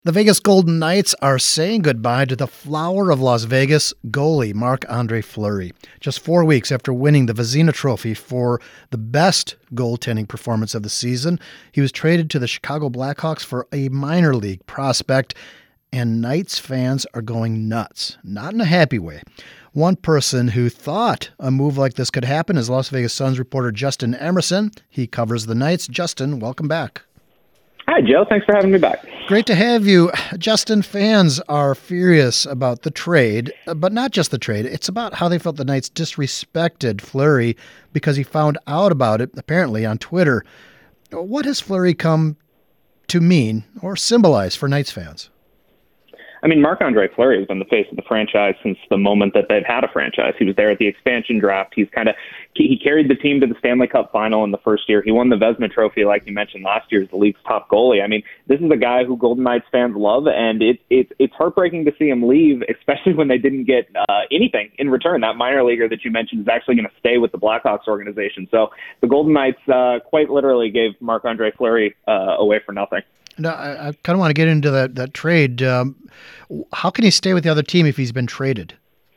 The Vegas Golden Knights are saying goodbye to the flower of Las Vegas, goalie Marc-Andre Fleury. Just 4 weeks after winning the Vezina Trophy for the best goaltending performance of the season, he was traded to the Chicago Blackhawks for a minor league prospect, and Knights fans are going nuts. Not in a happy way. One person who thought a move like this could happen is Las Vegas Suns reporter Justin Emerson. He covers the Knights. Justin, welcome back. Hi, Joe. Thanks for having me back. Great to have you. Justin, fans are furious about the trade, but not just the trade. It's about how they felt the Knights disrespected Fleury because he found out about it, apparently, on Twitter. What has Fleury come to mean or symbolize for Knights fans? I mean, Marc-Andre Fleury has been the face of the franchise since the moment that they've had a franchise. He was there at the expansion draft. He carried the team to the Stanley Cup final in the first year. He won the Vezina Trophy, like you mentioned, last year as the league's top goalie. I mean, this is a guy who Golden Knights fans love, and it's heartbreaking to see him leave, especially when they didn't get anything in return. That minor leaguer that you mentioned is actually going to stay with the Blackhawks organization. So the Golden Knights quite literally gave Marc-Andre Fleury away for nothing. No, I kind of want to get into that trade. How can he stay with the other team if he's been traded?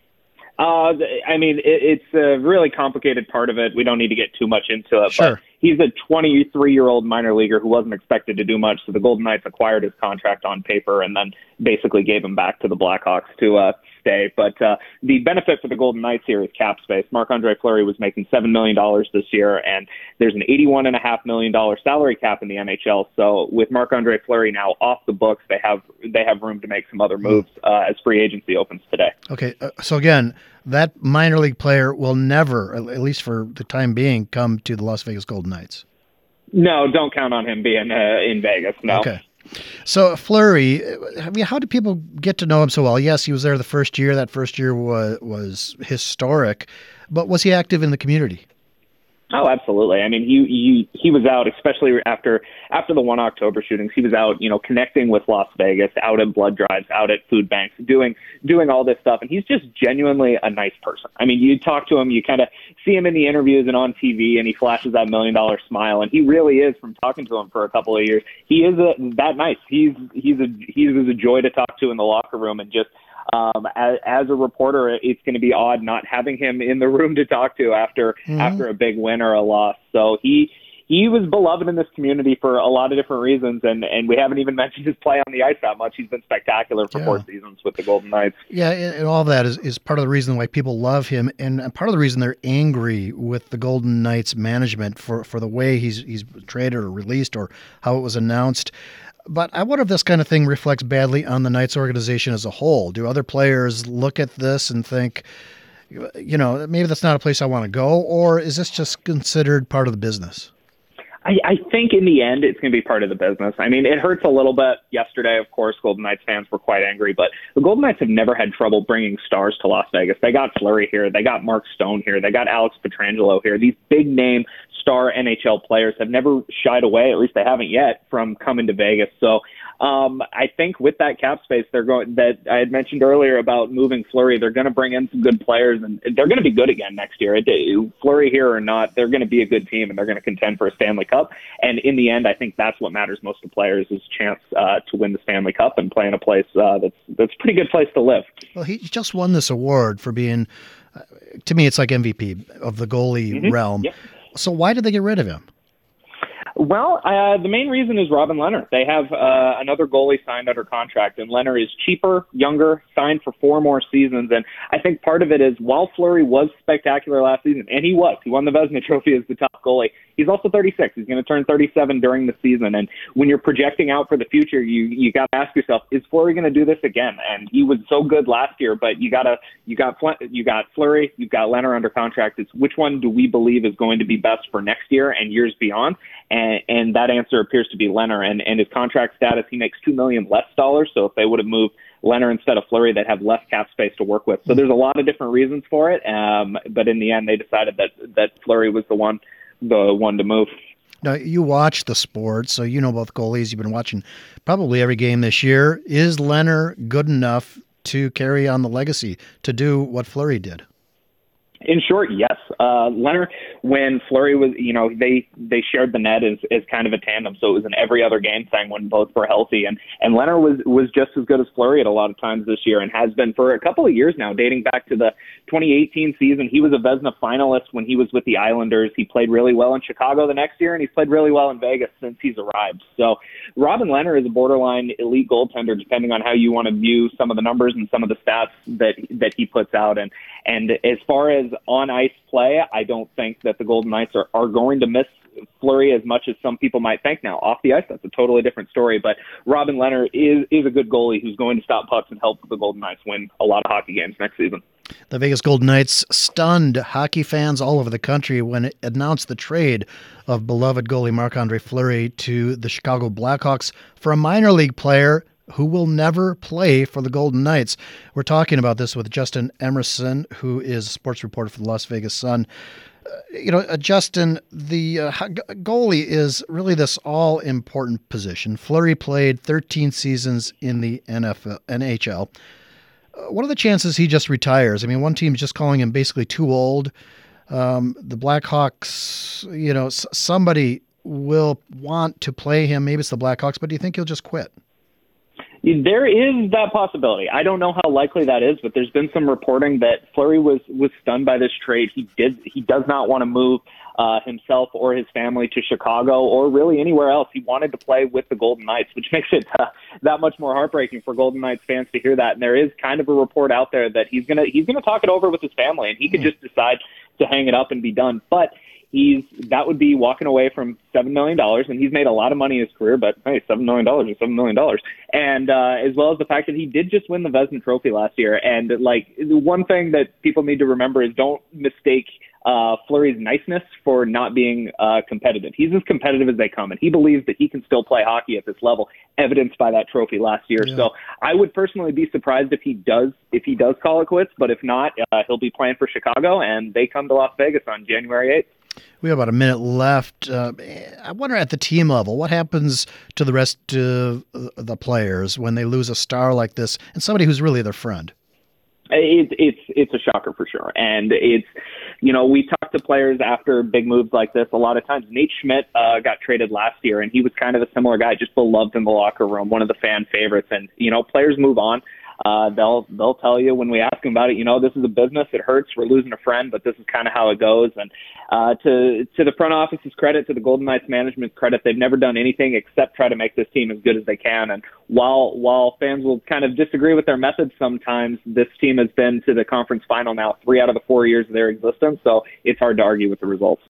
I mean, it's a really complicated part of it. We don't need to get too much into it. Sure. But he's a 23-year-old minor leaguer who wasn't expected to do much, so the Golden Knights acquired his contract on paper and then basically gave him back to the Blackhawks to stay. But the benefit for the Golden Knights here is cap space. Marc-Andre Fleury was making $7 million this year, and there's an $81.5 million salary cap in the NHL. So with Marc-Andre Fleury now off the books, they have room to make some other moves as free agency opens today. Okay, so again, that minor league player will never, at least for the time being, come to the Las Vegas Golden Knights. No, don't count on him being in Vegas, no. Okay. So Fleury, I mean, how did people get to know him so well? Yes, he was there the first year. That first year was historic, but was he active in the community? Oh, absolutely. I mean, he was out, especially after the 1 October shootings. He was out, connecting with Las Vegas, out at blood drives, out at food banks, doing all this stuff. And he's just genuinely a nice person. I mean, you talk to him, you kind of see him in the interviews and on TV, and he flashes that $1 million smile. And he really is, from talking to him for a couple of years, he is that nice. He's a joy to talk to in the locker room, and just. As a reporter, it's going to be odd not having him in the room to talk to after a big win or a loss. So he was beloved in this community for a lot of different reasons, and we haven't even mentioned his play on the ice that much. He's been spectacular for 4 seasons with the Golden Knights. Yeah, and all that is part of the reason why people love him, and part of the reason they're angry with the Golden Knights management for the way he's traded or released or how it was announced. But I wonder if this kind of thing reflects badly on the Knights organization as a whole. Do other players look at this and think, maybe that's not a place I want to go, or is this just considered part of the business? I think in the end, it's going to be part of the business. I mean, it hurts a little bit. Yesterday, of course, Golden Knights fans were quite angry, but the Golden Knights have never had trouble bringing stars to Las Vegas. They got Fleury here. They got Mark Stone here. They got Alex Pietrangelo here. These big-name star NHL players have never shied away, at least they haven't yet, from coming to Vegas. So I think with that cap space that I had mentioned earlier about moving Fleury, they're going to bring in some good players, and they're going to be good again next year. Fleury here or not, they're going to be a good team, and they're going to contend for a Stanley Cup. And in the end, I think that's what matters most to players is a chance to win the Stanley Cup and play in a place that's a pretty good place to live. Well, he just won this award for being, to me, it's like MVP of the goalie realm. Yep. So why did they get rid of him? Well, the main reason is Robin Lehner. They have another goalie signed under contract, and Lehner is cheaper, younger, signed for 4 more seasons. And I think part of it is while Fleury was spectacular last season, and he won the Vezina Trophy as the top goalie, he's also 36. He's going to turn 37 during the season. And when you're projecting out for the future, you got to ask yourself, is Fleury going to do this again? And he was so good last year, but you got Fleury, you've got Lehner under contract. It's which one do we believe is going to be best for next year and years beyond? And that answer appears to be Lehner. And his contract status, he makes $2 million less dollars. So if they would have moved Lehner instead of Fleury, they'd have less cap space to work with. So there's a lot of different reasons for it. But in the end, they decided that Fleury was the one to move. Now, you watch the sport, so you know both goalies. You've been watching probably every game this year. Is Lehner good enough to carry on the legacy, to do what Fleury did? In short, yes. Leonard, when Fleury was, they shared the net as kind of a tandem, so it was an every other game thing when both were healthy. And Leonard was just as good as Fleury at a lot of times this year and has been for a couple of years now, dating back to the 2018 season. He was a Vezina finalist when he was with the Islanders. He played really well in Chicago the next year, and he's played really well in Vegas since he's arrived. So Robin Leonard is a borderline elite goaltender, depending on how you want to view some of the numbers and some of the stats that he puts out. And as far as on-ice play, I don't think that the Golden Knights are going to miss Fleury as much as some people might think now. Off the ice, that's a totally different story. But Robin Leonard is a good goalie who's going to stop pucks and help the Golden Knights win a lot of hockey games next season. The Vegas Golden Knights stunned hockey fans all over the country when it announced the trade of beloved goalie Marc-Andre Fleury to the Chicago Blackhawks for a minor league player who will never play for the Golden Knights. We're talking about this with Justin Emerson, who is a sports reporter for the Las Vegas Sun. Justin, the goalie is really this all-important position. Fleury played 13 seasons in the NHL. What are the chances he just retires? I mean, one team's just calling him basically too old. The Blackhawks, somebody will want to play him. Maybe it's the Blackhawks, but do you think he'll just quit? There is that possibility. I don't know how likely that is, but there's been some reporting that Fleury was stunned by this trade. He does not want to move himself or his family to Chicago or really anywhere else. He wanted to play with the Golden Knights, which makes it that much more heartbreaking for Golden Knights fans to hear that. And there is kind of a report out there that he's gonna talk it over with his family, and he could just decide to hang it up and be done. But that would be walking away from $7 million, and he's made a lot of money in his career, but hey, $7 million is $7 million. And as well as the fact that he did just win the Vezina Trophy last year. And the one thing that people need to remember is don't mistake Fleury's niceness for not being competitive. He's as competitive as they come, and he believes that he can still play hockey at this level, evidenced by that trophy last year. Yeah. So I would personally be surprised if he does call it quits, but if not, he'll be playing for Chicago, and they come to Las Vegas on January 8th. We have about a minute left. I wonder at the team level, what happens to the rest of the players when they lose a star like this and somebody who's really their friend? It's a shocker for sure. And we talk to players after big moves like this a lot of times. Nate Schmidt got traded last year, and he was kind of a similar guy, just beloved in the locker room, one of the fan favorites. And, players move on. They'll tell you when we ask them about it, this is a business. It hurts. We're losing a friend, but this is kind of how it goes. And to the front office's credit, to the Golden Knights management's credit, they've never done anything except try to make this team as good as they can. And while fans will kind of disagree with their methods sometimes, this team has been to the conference final now 3 out of the 4 years of their existence. So it's hard to argue with the results.